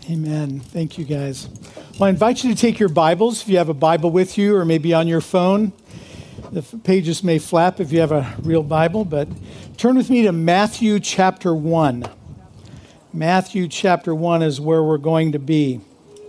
Amen. Thank you, guys. Well, I invite you to take your Bibles, if you have a Bible with you, or maybe on your phone. The pages may flap if you have a real Bible, but turn with me to Matthew chapter 1. Matthew chapter 1 is where we're going to be.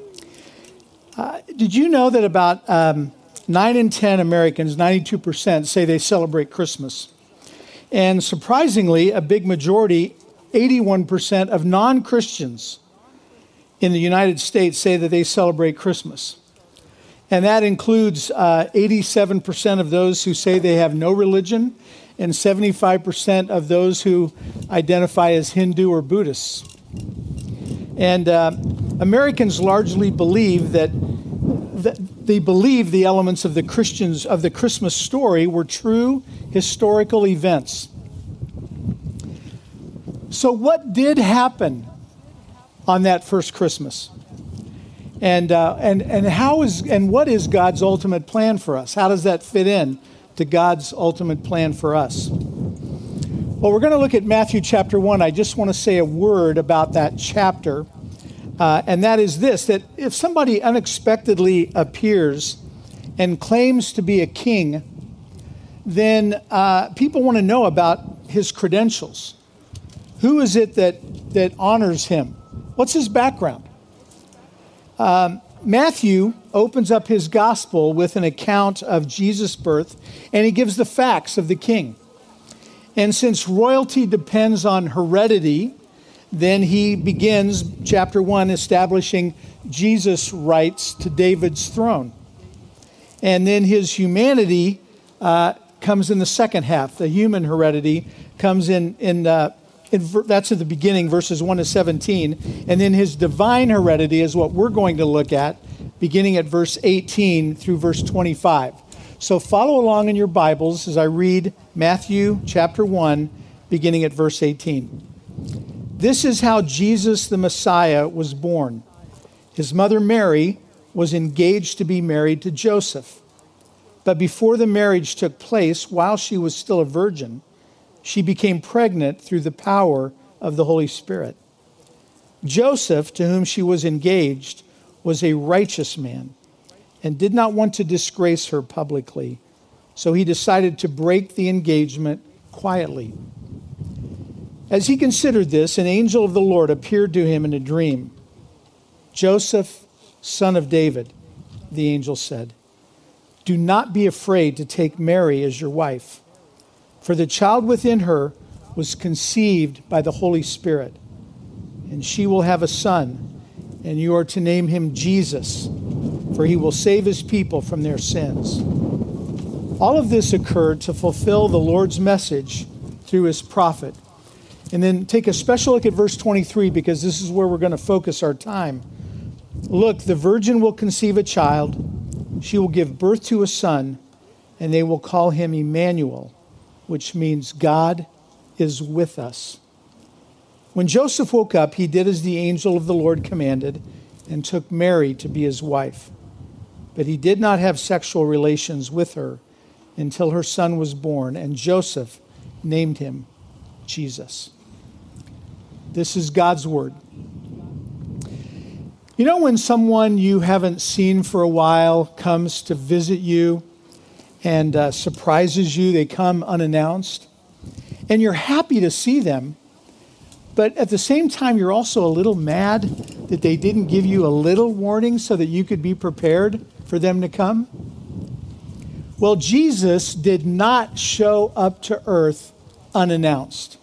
Did you know that about 9 in 10 Americans, 92%, say they celebrate Christmas? And surprisingly, a big majority, 81% of non-Christians in the United States say that they celebrate Christmas. And that includes 87% of those who say they have no religion and 75% of those who identify as Hindu or Buddhists. And Americans largely believe that they believe the elements of the Christmas story were true historical events. So what did happen on that first Christmas? And what is God's ultimate plan for us? How does that fit in to God's ultimate plan for us? Well, we're going to look at Matthew chapter 1. I just want to say a word about that chapter. And that is this, that if somebody unexpectedly appears and claims to be a king, then people want to know about his credentials. Who is it that honors him? What's his background? Matthew opens up his gospel with an account of Jesus' birth, and he gives the facts of the king. And since royalty depends on heredity, then he begins, chapter 1, establishing Jesus' rights to David's throne. And then his humanity comes in the second half. The human heredity comes that's at the beginning, verses 1 to 17. And then his divine heredity is what we're going to look at, beginning at verse 18 through verse 25. So follow along in your Bibles as I read Matthew chapter 1, beginning at verse 18. This is how Jesus the Messiah was born. His mother Mary was engaged to be married to Joseph. But before the marriage took place, while she was still a virgin, she became pregnant through the power of the Holy Spirit. Joseph, to whom she was engaged, was a righteous man and did not want to disgrace her publicly. So he decided to break the engagement quietly. As he considered this, an angel of the Lord appeared to him in a dream. Joseph, son of David, the angel said, do not be afraid to take Mary as your wife, for the child within her was conceived by the Holy Spirit, and she will have a son, and you are to name him Jesus, for he will save his people from their sins. All of this occurred to fulfill the Lord's message through his prophet. And then take a special look at verse 23, because this is where we're going to focus our time. Look, the virgin will conceive a child. She will give birth to a son, and they will call him Emmanuel, which means God is with us. When Joseph woke up, he did as the angel of the Lord commanded and took Mary to be his wife. But he did not have sexual relations with her until her son was born, and Joseph named him Jesus. This is God's word. You know when someone you haven't seen for a while comes to visit you and surprises you, they come unannounced, and you're happy to see them, but at the same time you're also a little mad that they didn't give you a little warning so that you could be prepared for them to come? Well, Jesus did not show up to earth unannounced.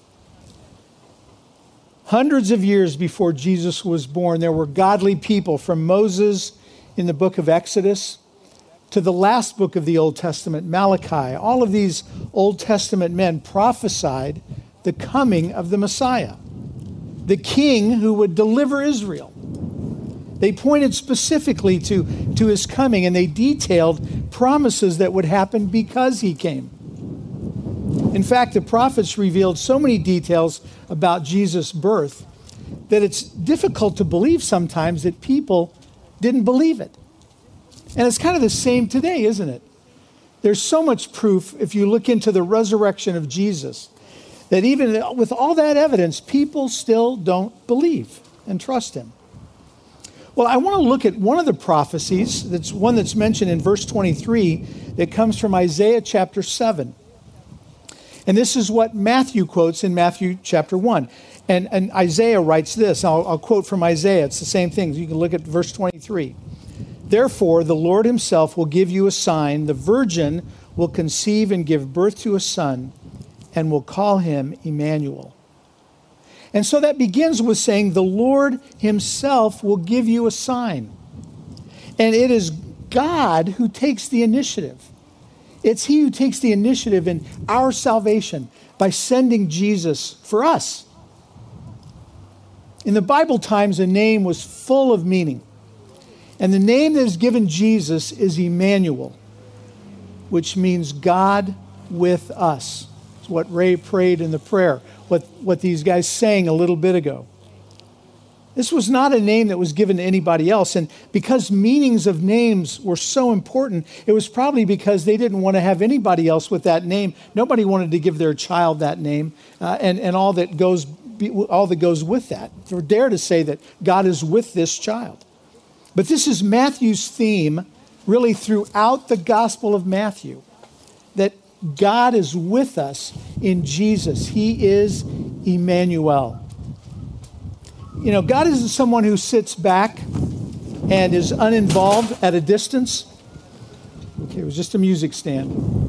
Hundreds of years before Jesus was born, there were godly people, from Moses in the book of Exodus to the last book of the Old Testament, Malachi. All of these Old Testament men prophesied the coming of the Messiah, the king who would deliver Israel. They pointed specifically to his coming, and they detailed promises that would happen because he came. In fact, the prophets revealed so many details about Jesus' birth that it's difficult to believe sometimes that people didn't believe it. And it's kind of the same today, isn't it? There's so much proof, if you look into the resurrection of Jesus, that even with all that evidence, people still don't believe and trust him. Well, I want to look at one of the prophecies, that's one that's mentioned in verse 23, that comes from Isaiah chapter 7. And this is what Matthew quotes in Matthew chapter 1. And Isaiah writes this. I'll quote from Isaiah. It's the same thing. You can look at verse 23. Therefore, the Lord himself will give you a sign. The virgin will conceive and give birth to a son, and will call him Emmanuel. And so that begins with saying the Lord himself will give you a sign. And it is God who takes the initiative. It's he who takes the initiative in our salvation by sending Jesus for us. In the Bible times, a name was full of meaning. And the name that is given Jesus is Emmanuel, which means God with us. It's what Ray prayed in the prayer, what these guys sang a little bit ago. This was not a name that was given to anybody else. And because meanings of names were so important, it was probably because they didn't want to have anybody else with that name. Nobody wanted to give their child that name and all that goes with that. For dare to say that God is with this child. But this is Matthew's theme really throughout the Gospel of Matthew, that God is with us in Jesus. He is Emmanuel. You know, God isn't someone who sits back and is uninvolved at a distance. Okay, it was just a music stand.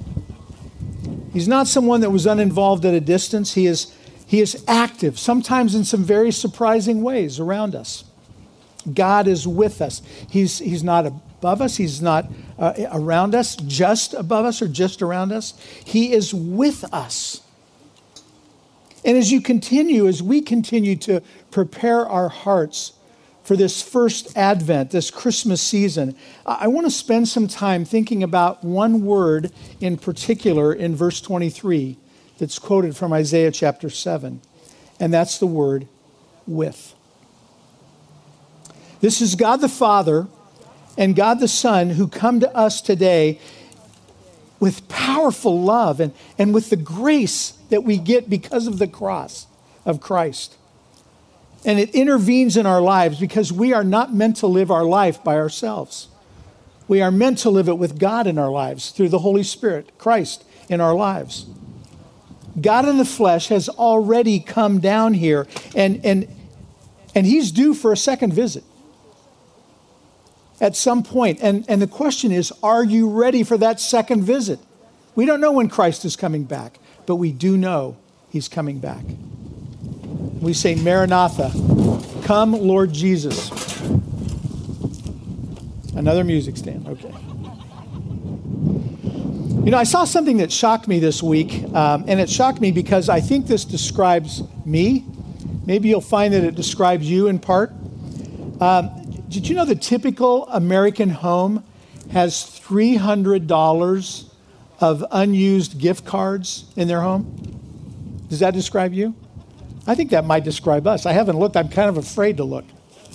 He's not someone that was uninvolved at a distance. He is active, sometimes in some very surprising ways around us. God is with us. He's not above us. He's not around us, just above us or just around us. He is with us. And as we continue to prepare our hearts for this first Advent, this Christmas season, I want to spend some time thinking about one word in particular in verse 23 that's quoted from Isaiah chapter 7, and that's the word with. This is God the Father and God the Son who come to us today with powerful love and with the grace that we get because of the cross of Christ. And it intervenes in our lives because we are not meant to live our life by ourselves. We are meant to live it with God in our lives through the Holy Spirit, Christ in our lives. God in the flesh has already come down here and he's due for a second visit at some point. And the question is, are you ready for that second visit? We don't know when Christ is coming back, but we do know he's coming back. We say, Maranatha, come Lord Jesus. Another music stand, okay. You know, I saw something that shocked me this week, and it shocked me because I think this describes me. Maybe you'll find that it describes you in part. Did you know the typical American home has $300 of unused gift cards in their home? Does that describe you? I think that might describe us. I haven't looked. I'm kind of afraid to look.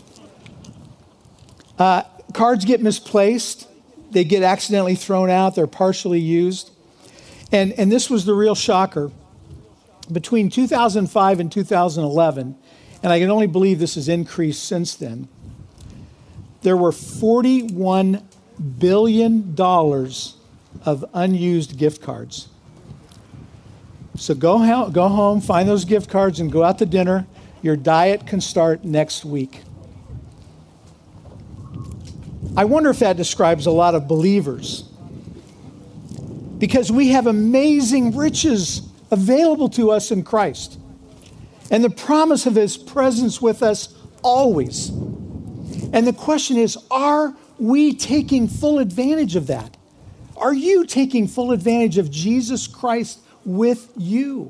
Cards get misplaced. They get accidentally thrown out. They're partially used. And this was the real shocker. Between 2005 and 2011, and I can only believe this has increased since then, there were $41 billion of unused gift cards. So go home, find those gift cards, and go out to dinner. Your diet can start next week. I wonder if that describes a lot of believers. Because we have amazing riches available to us in Christ. And the promise of his presence with us always. And the question is, are we taking full advantage of that? Are you taking full advantage of Jesus Christ with you?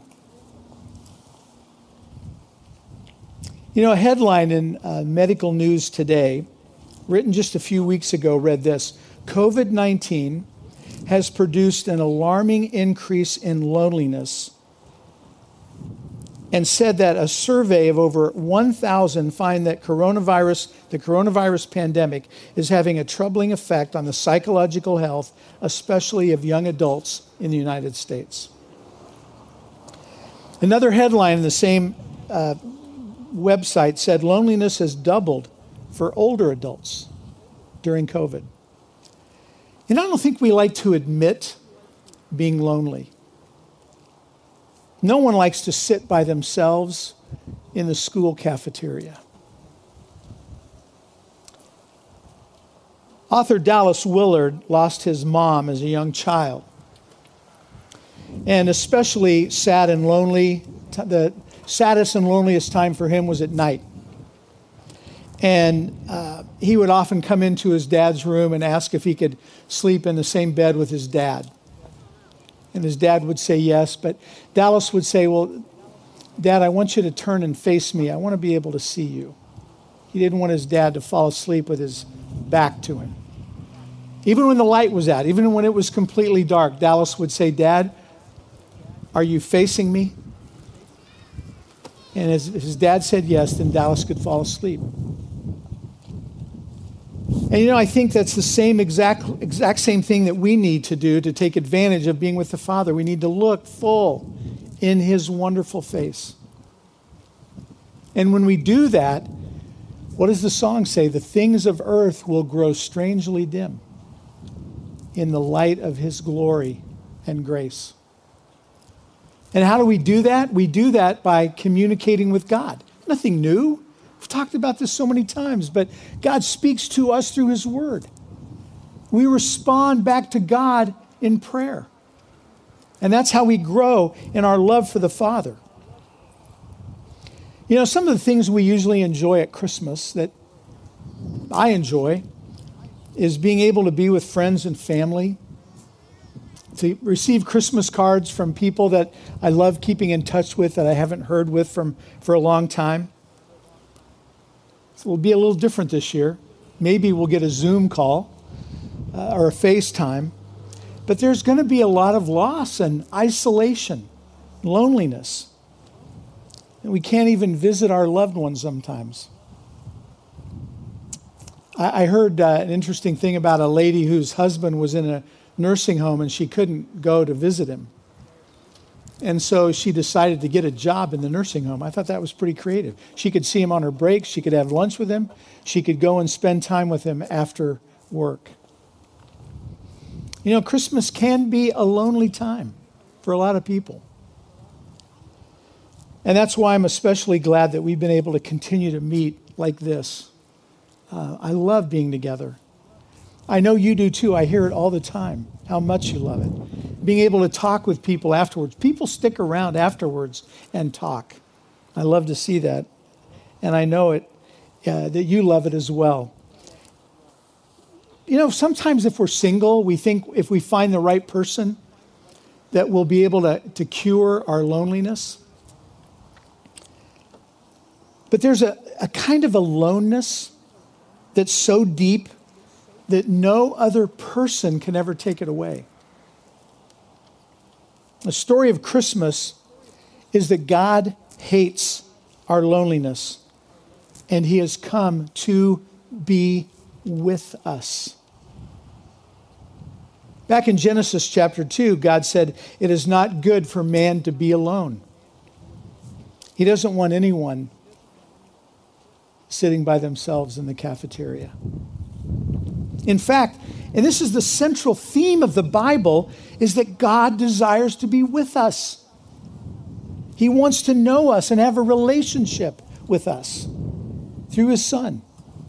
You know, a headline in Medical News Today, written just a few weeks ago, read this: COVID-19 has produced an alarming increase in loneliness, and said that a survey of over 1,000 find that the coronavirus pandemic is having a troubling effect on the psychological health, especially of young adults in the United States. Another headline in the same website said loneliness has doubled for older adults during COVID. And I don't think we like to admit being lonely. No one likes to sit by themselves in the school cafeteria. Author Dallas Willard lost his mom as a young child. And especially sad and lonely, the saddest and loneliest time for him was at night. And he would often come into his dad's room and ask if he could sleep in the same bed with his dad. And his dad would say yes, but Dallas would say, well, Dad, I want you to turn and face me. I want to be able to see you. He didn't want his dad to fall asleep with his back to him. Even when the light was out, even when it was completely dark, Dallas would say, Dad, are you facing me? And as his dad said yes, then Dallas could fall asleep. And I think that's the same exact same thing that we need to do to take advantage of being with the Father. We need to look full in his wonderful face. And when we do that, what does the song say? The things of earth will grow strangely dim in the light of his glory and grace. And how do we do that? We do that by communicating with God. Nothing new. We've talked about this so many times, but God speaks to us through his word. We respond back to God in prayer. And that's how we grow in our love for the Father. Some of the things we usually enjoy at Christmas that I enjoy is being able to be with friends and family, to receive Christmas cards from people that I love keeping in touch with that I haven't heard with for a long time. So it'll be a little different this year. Maybe we'll get a Zoom call or a FaceTime. But there's going to be a lot of loss and isolation, loneliness. And we can't even visit our loved ones sometimes. I heard an interesting thing about a lady whose husband was in a nursing home and she couldn't go to visit him. And so she decided to get a job in the nursing home. I thought that was pretty creative. She could see him on her breaks. She could have lunch with him. She could go and spend time with him after work. Christmas can be a lonely time for a lot of people. And that's why I'm especially glad that we've been able to continue to meet like this. I love being together. I know you do too. I hear it all the time, how much you love it. Being able to talk with people afterwards. People stick around afterwards and talk. I love to see that. And I know it that you love it as well. Sometimes if we're single, we think if we find the right person that we'll be able to cure our loneliness. But there's a kind of aloneness that's so deep that no other person can ever take it away. The story of Christmas is that God hates our loneliness, and he has come to be with us. Back in Genesis chapter 2, God said, it is not good for man to be alone. He doesn't want anyone sitting by themselves in the cafeteria. In fact, and this is the central theme of the Bible, is that God desires to be with us. He wants to know us and have a relationship with us through his Son.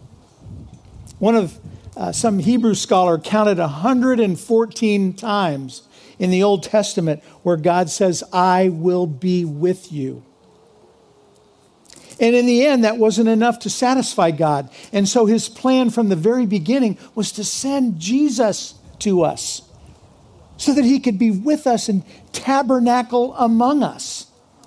Some Hebrew scholar counted 114 times in the Old Testament where God says, I will be with you. And in the end, that wasn't enough to satisfy God. And so his plan from the very beginning was to send Jesus to us so that he could be with us and tabernacle among us.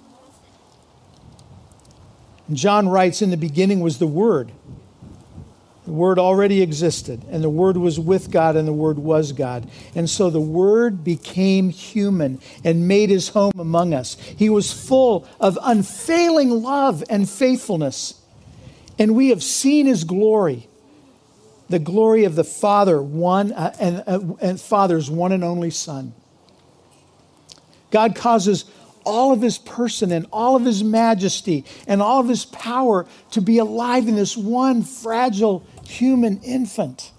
And John writes, in the beginning was the Word. The Word already existed, and the Word was with God, and the Word was God. And so the Word became human and made his home among us. He was full of unfailing love and faithfulness. And we have seen his glory, the glory of the Father, and Father's one and only Son. God causes all of his person and all of his majesty and all of his power to be alive in this one fragile human infant.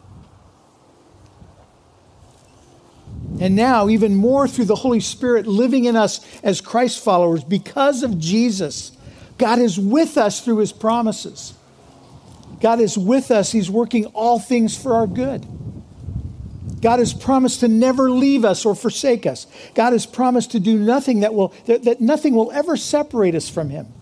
And now, even more through the Holy Spirit living in us as Christ followers, because of Jesus, God is with us through his promises. God is with us. He's working all things for our good. God has promised to never leave us or forsake us. God has promised to do nothing that nothing will ever separate us from him.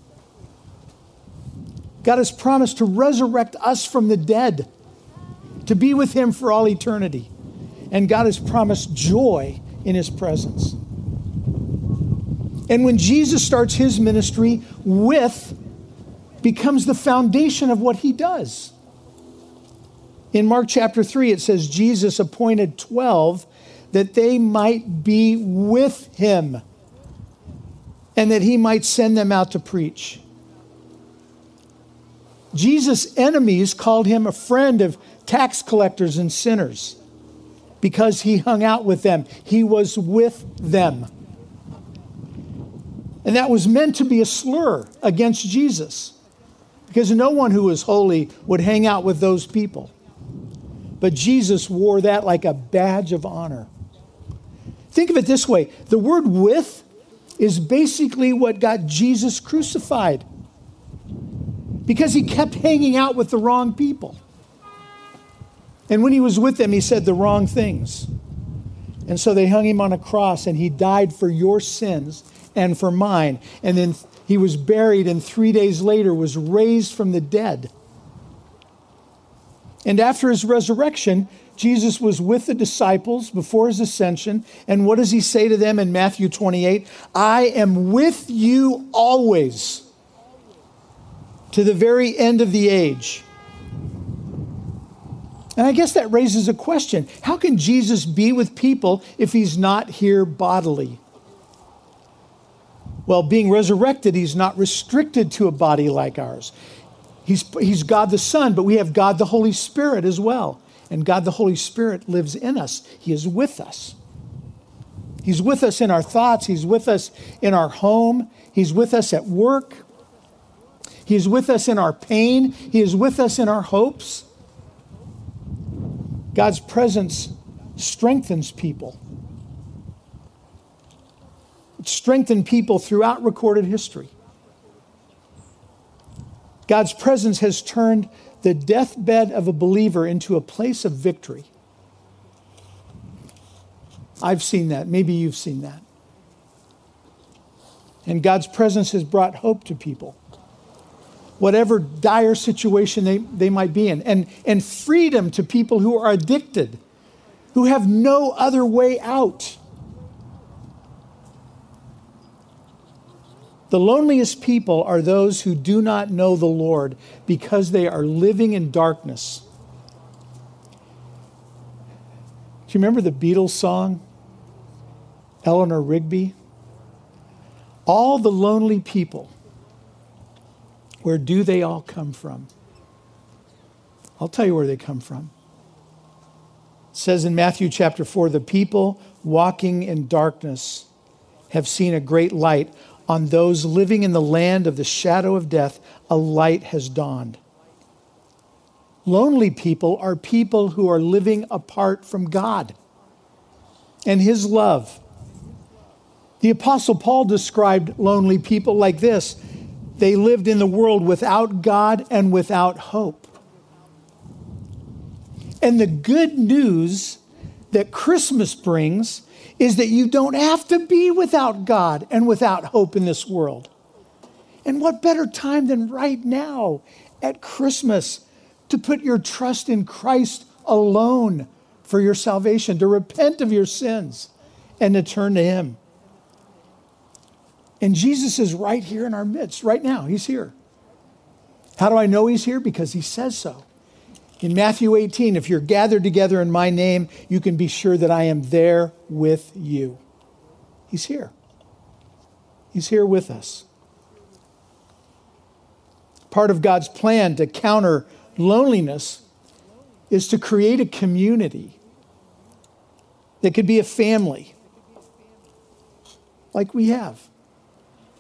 God has promised to resurrect us from the dead, to be with him for all eternity. And God has promised joy in his presence. And when Jesus starts his ministry, with becomes the foundation of what he does. In Mark chapter 3, it says Jesus appointed 12 that they might be with him and that he might send them out to preach. Jesus' enemies called him a friend of tax collectors and sinners because he hung out with them. He was with them. And that was meant to be a slur against Jesus, because no one who was holy would hang out with those people. But Jesus wore that like a badge of honor. Think of it this way. The word with is basically what got Jesus crucified, because he kept hanging out with the wrong people. And when he was with them, he said the wrong things. And so they hung him on a cross, and he died for your sins and for mine. And then he was buried, and 3 days later was raised from the dead. And after his resurrection, Jesus was with the disciples before his ascension. And what does he say to them in Matthew 28? I am with you always, to the very end of the age. And I guess that raises a question. How can Jesus be with people if he's not here bodily? Well, being resurrected, he's not restricted to a body like ours. He's God the Son, but we have God the Holy Spirit as well. And God the Holy Spirit lives in us. He is with us. He's with us in our thoughts. He's with us in our home. He's with us at work. He is with us in our pain. He is with us in our hopes. God's presence strengthens people. It strengthened people throughout recorded history. God's presence has turned the deathbed of a believer into a place of victory. I've seen that. Maybe you've seen that. And God's presence has brought hope to people, whatever dire situation they might be in, and freedom to people who are addicted, who have no other way out. The loneliest people are those who do not know the Lord because they are living in darkness. Do you remember the Beatles song, Eleanor Rigby? All the lonely people, where do they all come from? I'll tell you where they come from. It says in Matthew chapter 4, the people walking in darkness have seen a great light. On those living in the land of the shadow of death, a light has dawned. Lonely people are people who are living apart from God and his love. The Apostle Paul described lonely people like this. They lived in the world without God and without hope. And the good news that Christmas brings is that you don't have to be without God and without hope in this world. And what better time than right now at Christmas to put your trust in Christ alone for your salvation, to repent of your sins and to turn to him. And Jesus is right here in our midst, right now. He's here. How do I know he's here? Because he says so. In Matthew 18, if you're gathered together in my name, you can be sure that I am there with you. He's here. He's here with us. Part of God's plan to counter loneliness is to create a community that could be a family like we have.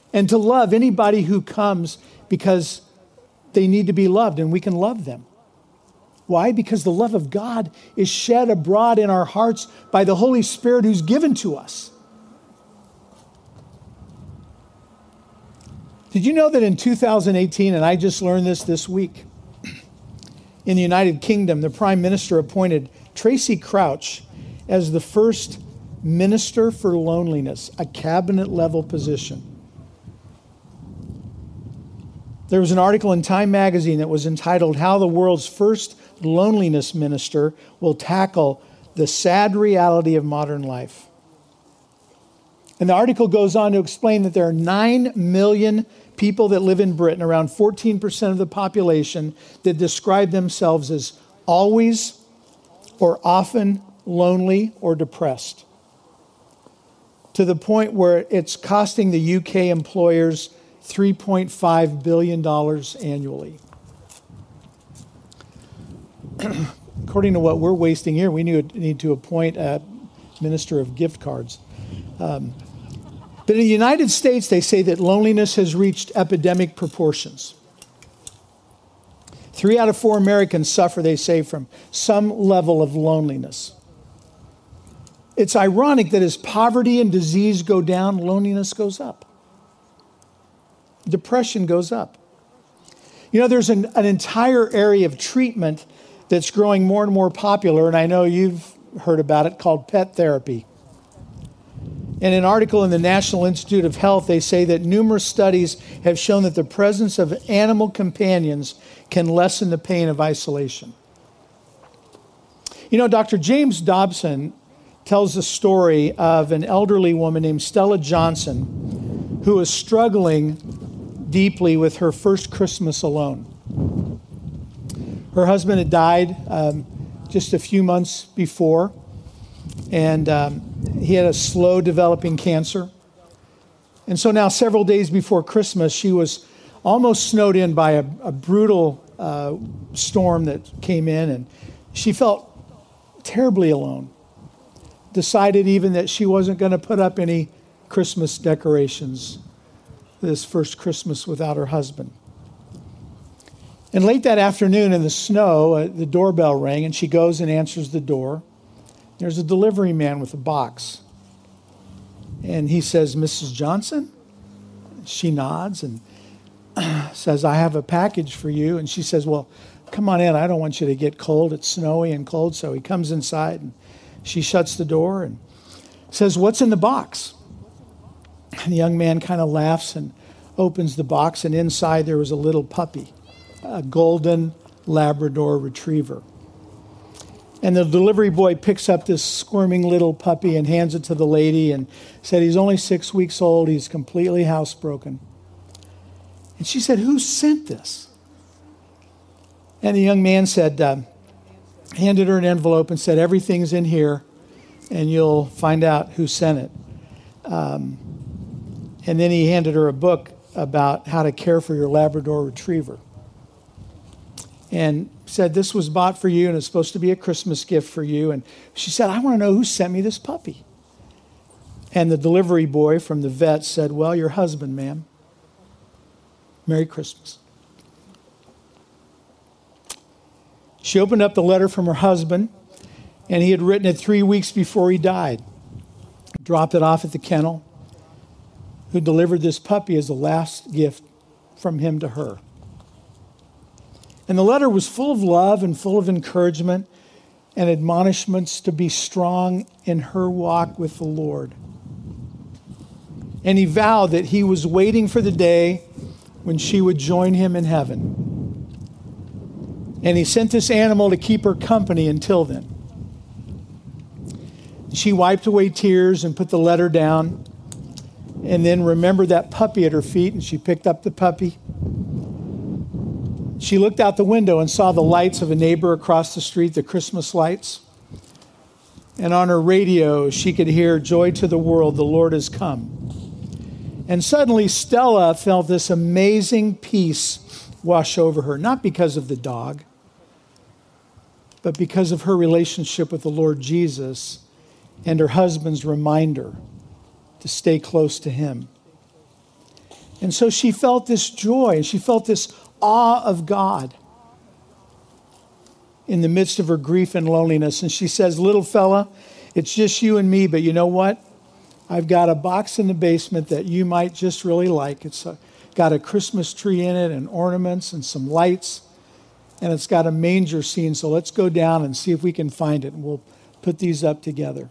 and to love anybody who comes because they need to be loved, and we can love them. Why? Because the love of God is shed abroad in our hearts by the Holy Spirit who's given to us. Did you know that in 2018, and I just learned this week, in the United Kingdom, the Prime Minister appointed Tracy Crouch as the first Minister for Loneliness, a cabinet-level position. There was an article in Time magazine that was entitled, "How the World's First Loneliness Minister Will Tackle the Sad Reality of Modern Life." And the article goes on to explain that there are 9 million people that live in Britain, around 14% of the population, that describe themselves as always or often lonely or depressed, to the point where it's costing the UK employers $3.5 billion annually. According to what we're wasting here, we need to appoint a minister of gift cards. But in the United States, they say that loneliness has reached epidemic proportions. 3 out of 4 Americans suffer, they say, from some level of loneliness. It's ironic that as poverty and disease go down, loneliness goes up. Depression goes up. You know, there's an entire area of treatment that's growing more and more popular, and I know you've heard about it, called pet therapy. In an article in the National Institute of Health, they say that numerous studies have shown that the presence of animal companions can lessen the pain of isolation. You know, Dr. James Dobson tells the story of an elderly woman named Stella Johnson who was struggling deeply with her first Christmas alone. Her husband had died just a few months before, and he had a slow developing cancer. And so now, several days before Christmas, she was almost snowed in by a brutal storm that came in, and she felt terribly alone. Decided even that she wasn't going to put up any Christmas decorations this first Christmas without her husband. And late that afternoon in the snow, the doorbell rang, and she goes and answers the door. There's a delivery man with a box. And he says, "Mrs. Johnson?" She nods and says, "I have a package for you." And she says, "Well, come on in. I don't want you to get cold. It's snowy and cold." So he comes inside, and she shuts the door and says, "What's in the box?" And the young man kind of laughs and opens the box, and inside there was a little puppy, a golden Labrador retriever. And the delivery boy picks up this squirming little puppy and hands it to the lady and said, "He's only 6 weeks old. He's completely housebroken." And she said, "Who sent this?" And the young man said, handed her an envelope and said, "Everything's in here, and you'll find out who sent it." And then he handed her a book about how to care for your Labrador retriever. And said, "This was bought for you, and it's supposed to be a Christmas gift for you." And she said, "I want to know who sent me this puppy." And the delivery boy from the vet said, "Well, your husband, ma'am. Merry Christmas." She opened up the letter from her husband, and he had written it 3 weeks before he died. Dropped it off at the kennel, who delivered this puppy as the last gift from him to her. And the letter was full of love and full of encouragement and admonishments to be strong in her walk with the Lord. And he vowed that he was waiting for the day when she would join him in heaven. And he sent this animal to keep her company until then. She wiped away tears and put the letter down, and then remembered that puppy at her feet, and she picked up the puppy. She looked out the window and saw the lights of a neighbor across the street, the Christmas lights. And on her radio, she could hear, "Joy to the world, the Lord has come." And suddenly Stella felt this amazing peace wash over her, not because of the dog, but because of her relationship with the Lord Jesus and her husband's reminder to stay close to him. And so she felt this joy, and she felt this awe of God in the midst of her grief and loneliness. And she says, little fella, it's just you and me, but you know what? I've got a box in the basement that you might just really like. It's got a Christmas tree in it and ornaments and some lights, and it's got a manger scene. So let's go down and see if we can find it, and we'll put these up together.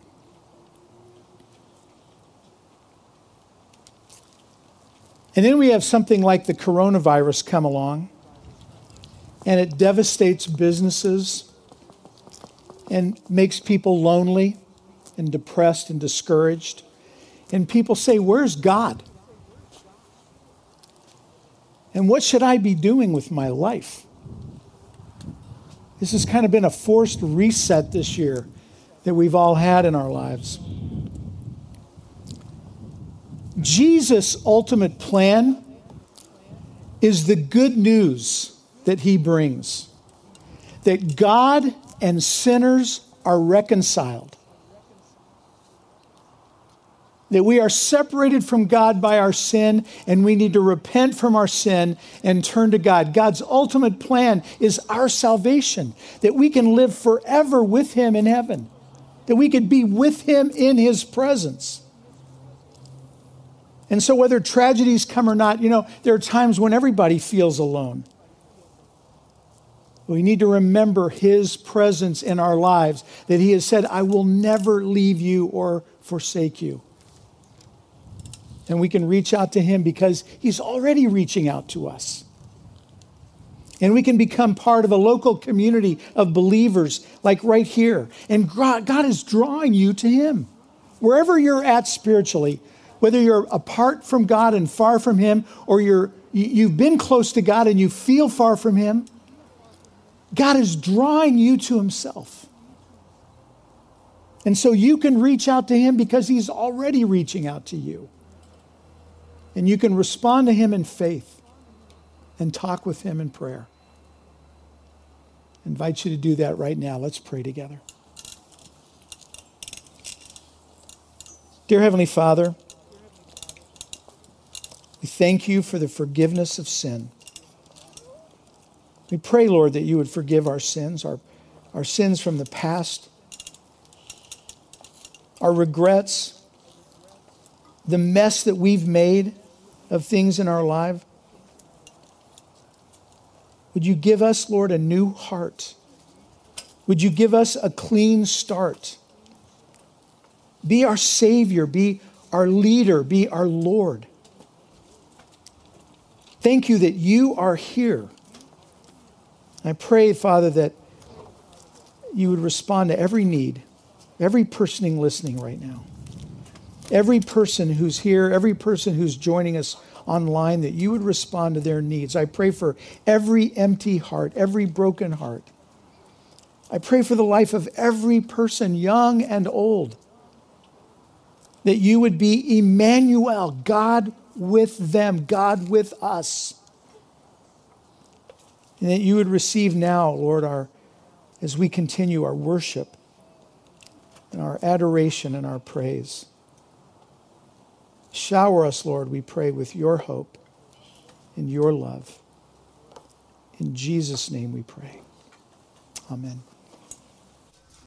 And then we have something like the coronavirus come along, and it devastates businesses and makes people lonely and depressed and discouraged. And people say, where's God? And what should I be doing with my life? This has kind of been a forced reset this year that we've all had in our lives. Jesus' ultimate plan is the good news that he brings, that God and sinners are reconciled, that we are separated from God by our sin, and we need to repent from our sin and turn to God. God's ultimate plan is our salvation, that we can live forever with him in heaven, that we could be with him in his presence. And so whether tragedies come or not, there are times when everybody feels alone. We need to remember his presence in our lives, that he has said, I will never leave you or forsake you. And we can reach out to him because he's already reaching out to us. And we can become part of a local community of believers like right here. And God is drawing you to him. Wherever you're at spiritually, whether you're apart from God and far from him, or you've been close to God and you feel far from him, God is drawing you to himself. And so you can reach out to him because he's already reaching out to you. And you can respond to him in faith and talk with him in prayer. I invite you to do that right now. Let's pray together. Dear Heavenly Father, we thank you for the forgiveness of sin. We pray, Lord, that you would forgive our sins, our sins from the past, our regrets, the mess that we've made of things in our life. Would you give us, Lord, a new heart? Would you give us a clean start? Be our Savior, be our leader, be our Lord. Thank you that you are here. I pray, Father, that you would respond to every need, every person listening right now, every person who's here, every person who's joining us online, that you would respond to their needs. I pray for every empty heart, every broken heart. I pray for the life of every person, young and old, that you would be Emmanuel, God with them, God with us. And that you would receive now, Lord, as we continue our worship and our adoration and our praise. Shower us, Lord, we pray, with your hope and your love. In Jesus' name we pray. Amen.